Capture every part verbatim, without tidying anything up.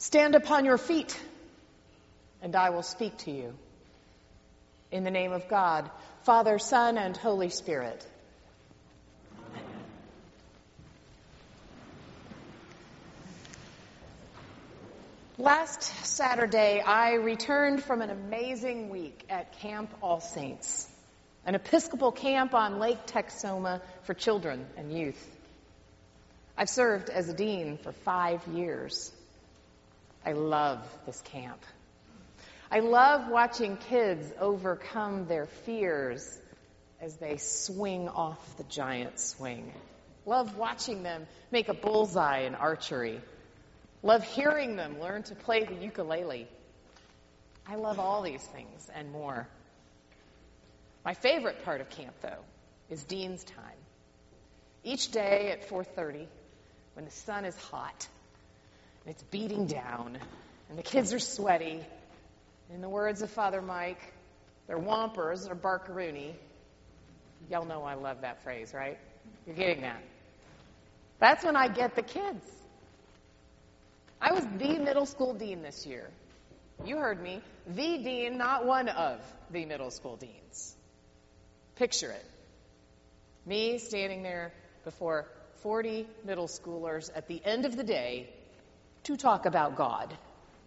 Stand upon your feet, and I will speak to you. In the name of God, Father, Son, and Holy Spirit. Last Saturday, I returned from an amazing week at Camp All Saints, an Episcopal camp on Lake Texoma for children and youth. I've served as a dean for five years. I love this camp. I love watching kids overcome their fears as they swing off the giant swing. Love watching them make a bullseye in archery. Love hearing them learn to play the ukulele. I love all these things and more. My favorite part of camp, though, is Dean's time. Each day at four thirty, when the sun is hot, and it's beating down, and the kids are sweaty. In the words of Father Mike, they're whompers or barkaroony. Y'all know I love that phrase, right? You're getting that. That's when I get the kids. I was the middle school dean this year. You heard me. The dean, not one of the middle school deans. Picture it. Me standing there before forty middle schoolers at the end of the day to talk about God.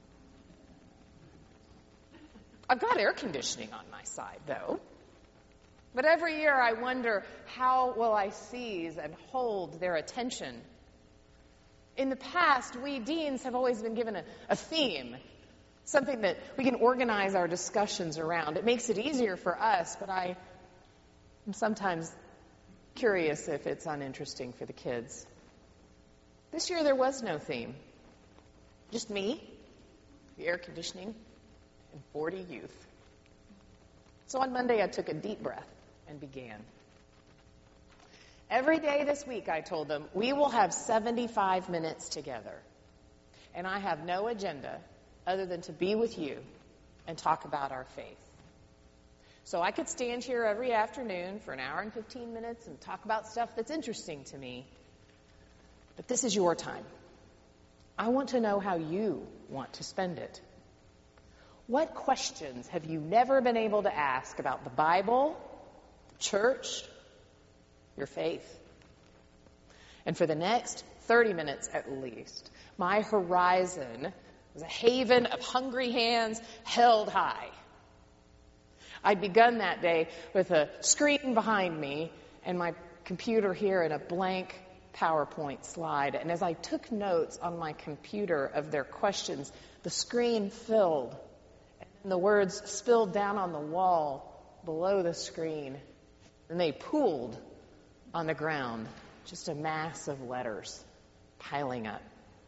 I've got air conditioning on my side, though. But every year I wonder, how will I seize and hold their attention? In the past, we deans have always been given a, a theme, something that we can organize our discussions around. It makes it easier for us, but I am sometimes curious if it's uninteresting for the kids. This year there was no theme. Just me, the air conditioning, and forty youth. So on Monday I took a deep breath and began. Every day this week, I told them, we will have seventy-five minutes together. And I have no agenda other than to be with you and talk about our faith. So I could stand here every afternoon for an hour and fifteen minutes and talk about stuff that's interesting to me. But this is your time. I want to know how you want to spend it. What questions have you never been able to ask about the Bible, the church, your faith? And for the next thirty minutes at least, my horizon was a haven of hungry hands held high. I'd begun that day with a screen behind me and my computer here in a blank PowerPoint slide. And as I took notes on my computer of their questions, the screen filled and the words spilled down on the wall below the screen. And they pooled on the ground, just a mass of letters piling up.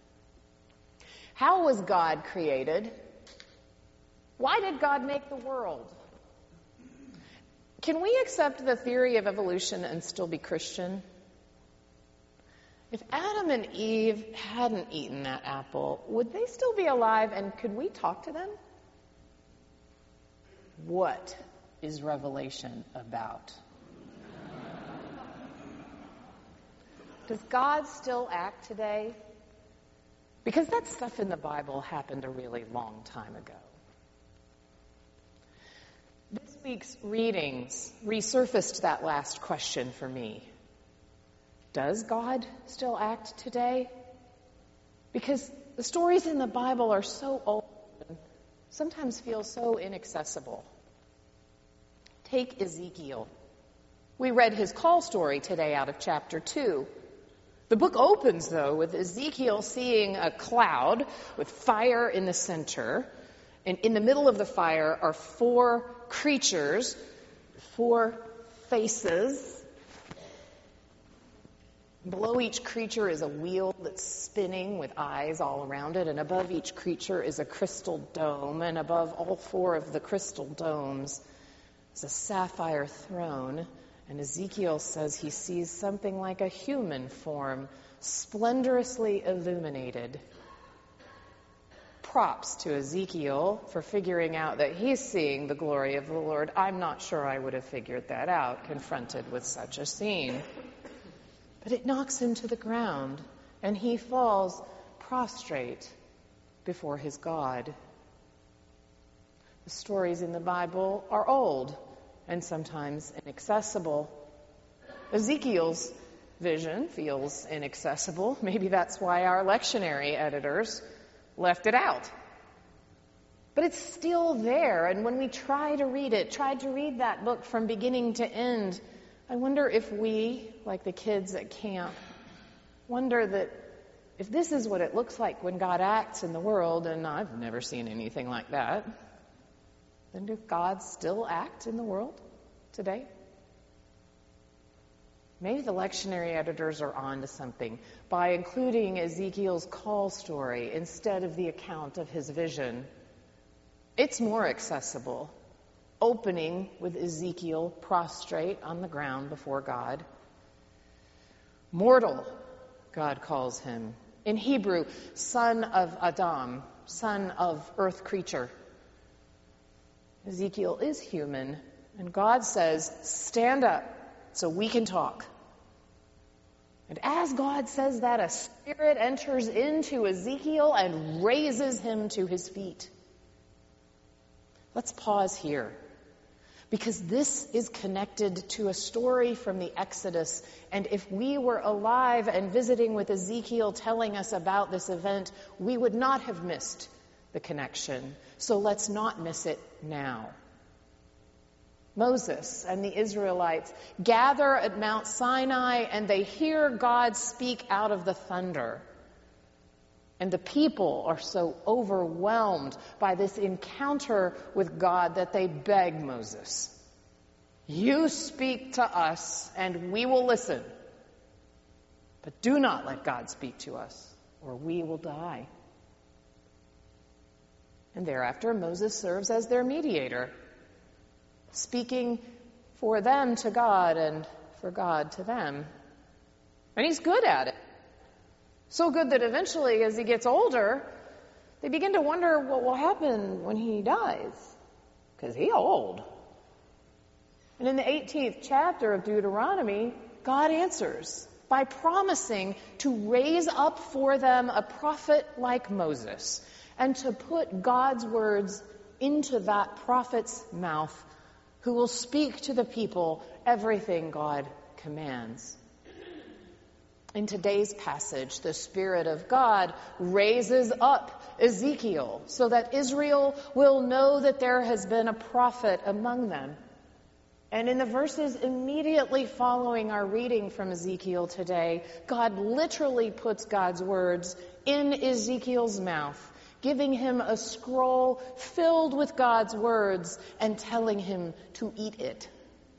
How was God created? Why did God make the world? Can we accept the theory of evolution and still be Christian? If Adam and Eve hadn't eaten that apple, would they still be alive, and could we talk to them? What is Revelation about? Does God still act today? Because that stuff in the Bible happened a really long time ago. This week's readings resurfaced that last question for me. Does God still act today? Because the stories in the Bible are so old and sometimes feel so inaccessible. Take Ezekiel. We read his call story today out of chapter two. The book opens, though, with Ezekiel seeing a cloud with fire in the center. And in the middle of the fire are four creatures, four faces. Below each creature is a wheel that's spinning with eyes all around it. And above each creature is a crystal dome. And above all four of the crystal domes is a sapphire throne. And Ezekiel says he sees something like a human form, splendorously illuminated. Props to Ezekiel for figuring out that he's seeing the glory of the Lord. I'm not sure I would have figured that out, confronted with such a scene. But it knocks him to the ground, and he falls prostrate before his God. The stories in the Bible are old and sometimes inaccessible. Ezekiel's vision feels inaccessible. Maybe that's why our lectionary editors left it out. But it's still there, and when we try to read it, tried to read that book from beginning to end, I wonder if we, like the kids at camp, wonder that if this is what it looks like when God acts in the world, and I've never seen anything like that, then does God still act in the world today? Maybe the lectionary editors are on to something by including Ezekiel's call story instead of the account of his vision. It's more accessible, opening with Ezekiel prostrate on the ground before God. Mortal, God calls him. In Hebrew, son of Adam, son of earth creature. Ezekiel is human, and God says, stand up so we can talk. And as God says that, a spirit enters into Ezekiel and raises him to his feet. Let's pause here, because this is connected to a story from the Exodus, and if we were alive and visiting with Ezekiel telling us about this event, we would not have missed the connection. So let's not miss it now. Moses and the Israelites gather at Mount Sinai, and they hear God speak out of the thunder. And the people are so overwhelmed by this encounter with God that they beg Moses, you speak to us and we will listen, but do not let God speak to us or we will die. And thereafter Moses serves as their mediator, speaking for them to God and for God to them. And he's good at it. So good that eventually, as he gets older, they begin to wonder what will happen when he dies. Because he's old. And in the eighteenth chapter of Deuteronomy, God answers by promising to raise up for them a prophet like Moses and to put God's words into that prophet's mouth, who will speak to the people everything God commands. In today's passage, the Spirit of God raises up Ezekiel so that Israel will know that there has been a prophet among them. And in the verses immediately following our reading from Ezekiel today, God literally puts God's words in Ezekiel's mouth, giving him a scroll filled with God's words and telling him to eat it.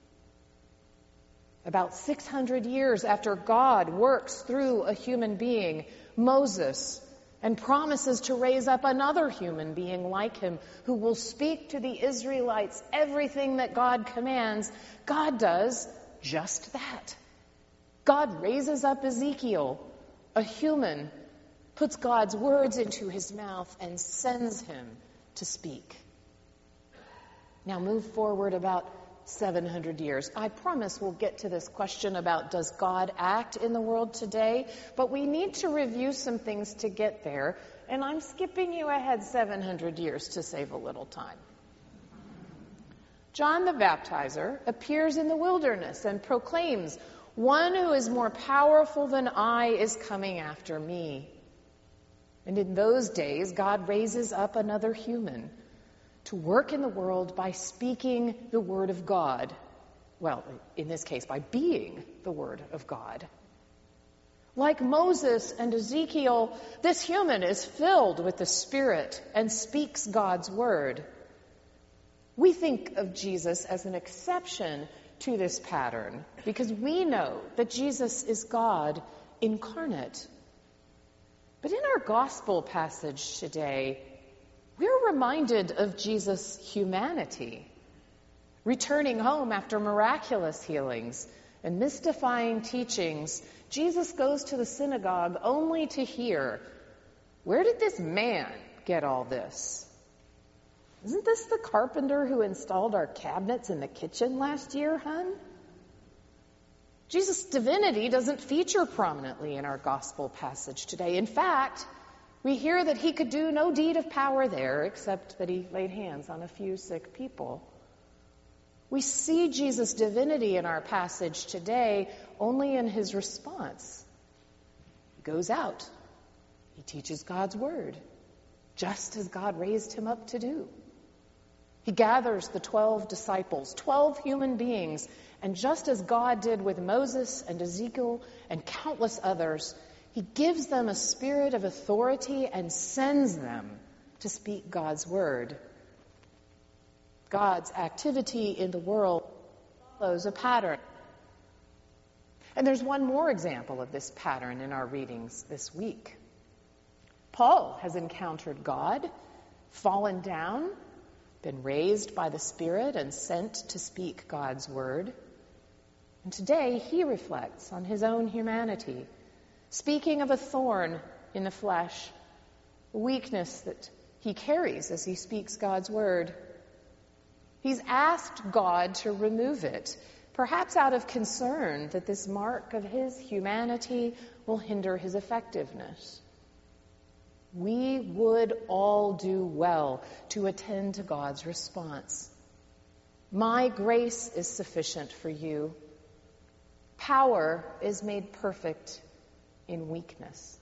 About six hundred years after God works through a human being, Moses, and promises to raise up another human being like him who will speak to the Israelites everything that God commands, God does just that. God raises up Ezekiel, a human, puts God's words into his mouth and sends him to speak. Now move forward about seven hundred years. I promise we'll get to this question about does God act in the world today, but we need to review some things to get there, and I'm skipping you ahead seven hundred years to save a little time. John the Baptizer appears in the wilderness and proclaims, "One who is more powerful than I is coming after me." And in those days, God raises up another human to work in the world by speaking the word of God. Well, in this case, by being the word of God. Like Moses and Ezekiel, this human is filled with the Spirit and speaks God's word. We think of Jesus as an exception to this pattern because we know that Jesus is God incarnate. But in our gospel passage today, we're reminded of Jesus' humanity. Returning home after miraculous healings and mystifying teachings, Jesus goes to the synagogue only to hear, "Where did this man get all this? Isn't this the carpenter who installed our cabinets in the kitchen last year, hun?" Jesus' divinity doesn't feature prominently in our gospel passage today. In fact, We hear that he could do no deed of power there except that he laid hands on a few sick people. We see Jesus' divinity in our passage today only in his response. He goes out. He teaches God's word, just as God raised him up to do. He gathers the twelve disciples, twelve human beings, and just as God did with Moses and Ezekiel and countless others, he gives them a spirit of authority and sends them to speak God's word. God's activity in the world follows a pattern. And there's one more example of this pattern in our readings this week. Paul has encountered God, fallen down, been raised by the Spirit and sent to speak God's word. And today he reflects on his own humanity, speaking of a thorn in the flesh, a weakness that he carries as he speaks God's word. He's asked God to remove it, perhaps out of concern that this mark of his humanity will hinder his effectiveness. We would all do well to attend to God's response. My grace is sufficient for you. Power is made perfect in weakness.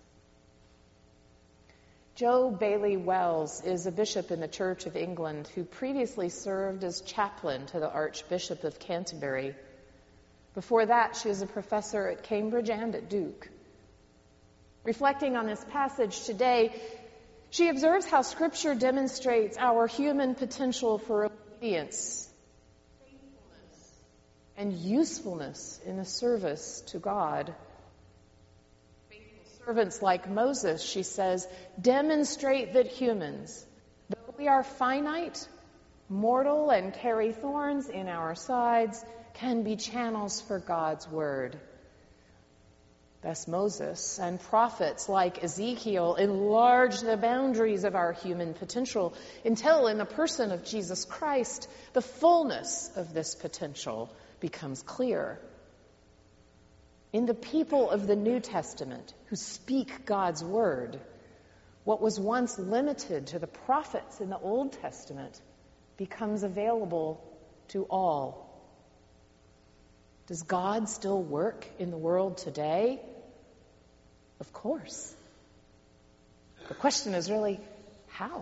Joe Bailey Wells is a bishop in the Church of England who previously served as chaplain to the Archbishop of Canterbury. Before that, she was a professor at Cambridge and at Duke. Reflecting on this passage today, she observes how Scripture demonstrates our human potential for obedience, faithfulness, and usefulness in the service to God. Faithful servants like Moses, she says, demonstrate that humans, though we are finite, mortal, and carry thorns in our sides, can be channels for God's word. Thus Moses and prophets like Ezekiel enlarge the boundaries of our human potential until in the person of Jesus Christ, the fullness of this potential becomes clear. In the people of the New Testament who speak God's word, what was once limited to the prophets in the Old Testament becomes available to all. Does God still work in the world today? Of course. The question is really, how?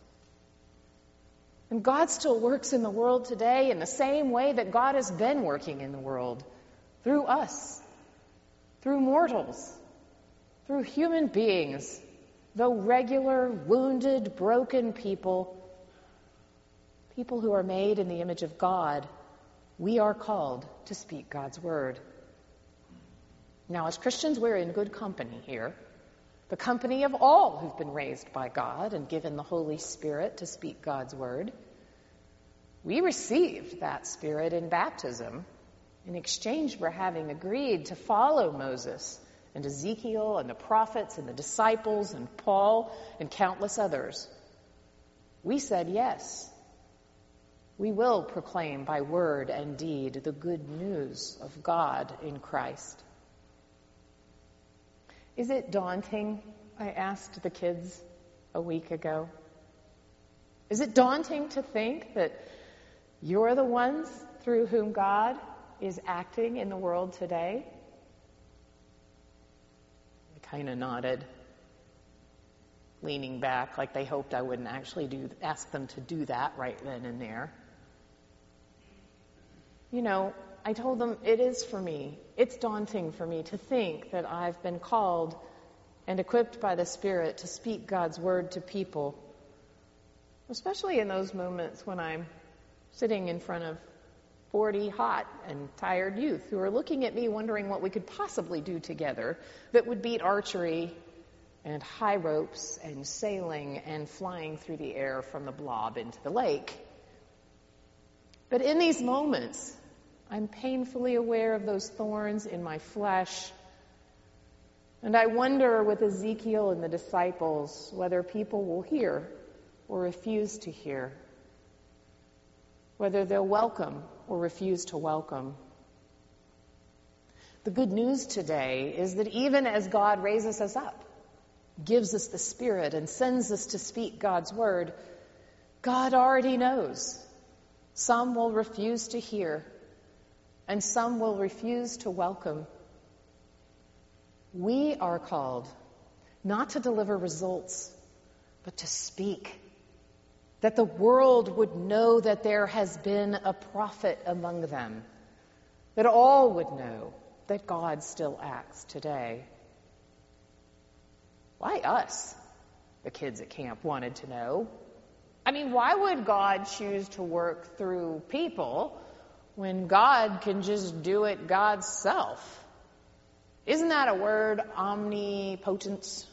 And God still works in the world today in the same way that God has been working in the world, through us, through mortals, through human beings, though regular, wounded, broken people, people who are made in the image of God. We are called to speak God's word. Now, as Christians, we're in good company here. The company of all who've been raised by God and given the Holy Spirit to speak God's word. We received that Spirit in baptism in exchange for having agreed to follow Moses and Ezekiel and the prophets and the disciples and Paul and countless others. We said yes. We will proclaim by word and deed the good news of God in Christ. Is it daunting? I asked the kids a week ago. Is it daunting to think that you're the ones through whom God is acting in the world today? I kind of nodded, leaning back like they hoped I wouldn't actually do ask them to do that right then and there. You know, I told them it is for me. It's daunting for me to think that I've been called and equipped by the Spirit to speak God's word to people, especially in those moments when I'm sitting in front of forty hot and tired youth who are looking at me wondering what we could possibly do together that would beat archery and high ropes and sailing and flying through the air from the blob into the lake. But in these moments, I'm painfully aware of those thorns in my flesh. And I wonder with Ezekiel and the disciples whether people will hear or refuse to hear, whether they'll welcome or refuse to welcome. The good news today is that even as God raises us up gives us the Spirit and sends us to speak God's word, God already knows. Some will refuse to hear, and some will refuse to welcome. We are called not to deliver results, but to speak, that the world would know that there has been a prophet among them, that all would know that God still acts today. Why us? The kids at camp wanted to know. I mean, why would God choose to work through people when God can just do it God's self? Isn't that a word, omnipotence?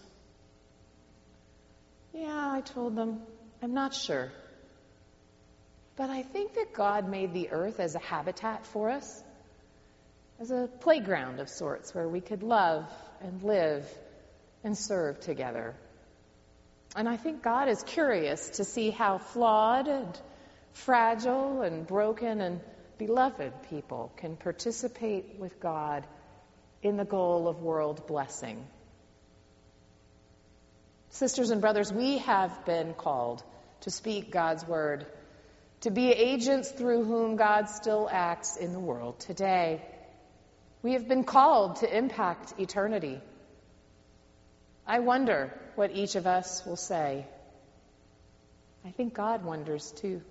Yeah, I told them, I'm not sure. But I think that God made the earth as a habitat for us, as a playground of sorts where we could love and live and serve together. And I think God is curious to see how flawed and fragile and broken and beloved people can participate with God in the goal of world blessing. Sisters and brothers, we have been called to speak God's word, to be agents through whom God still acts in the world today. We have been called to impact eternity. I wonder what each of us will say. I think God wonders too.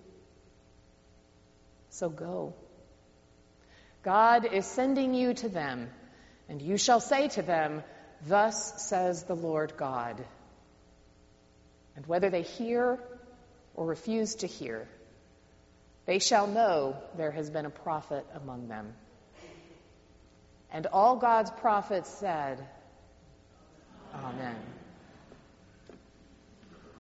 So go. God is sending you to them, and you shall say to them, "Thus says the Lord God." And whether they hear or refuse to hear, they shall know there has been a prophet among them. And all God's prophets said, Amen.